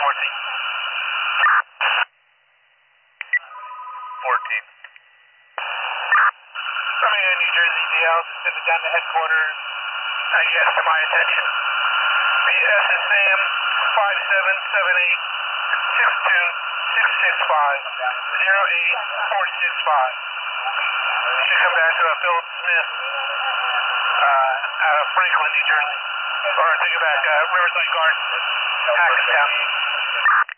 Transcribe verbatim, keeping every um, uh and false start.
fourteen. fourteen. Coming in New Jersey D L, send it down to headquarters. Uh, yes, to my attention. The S is Sam, five seven seven eight six two six six five zero eight four six five. Should come back to uh, Philip Smith, uh, out of Franklin, New Jersey. Or take it back, uh, Riverside Gardens, Hackensack.